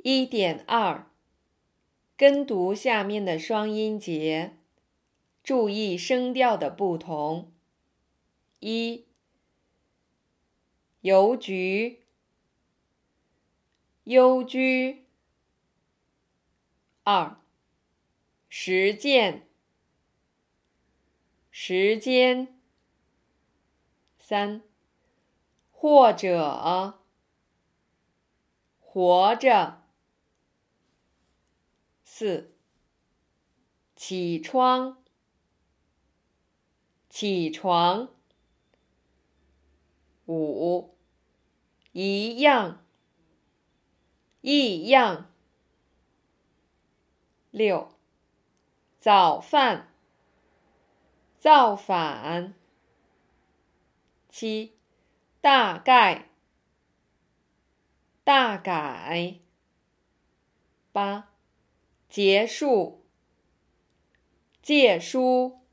1.2 跟读下面的双音节，注意声调的不同。1. 邮局，邮居。2. 实践，时间。3. 或者，活着。4. 起床，起床。5. 一样，异样。6. 早饭，造反。7. 大概，大改。8. 结束，借书。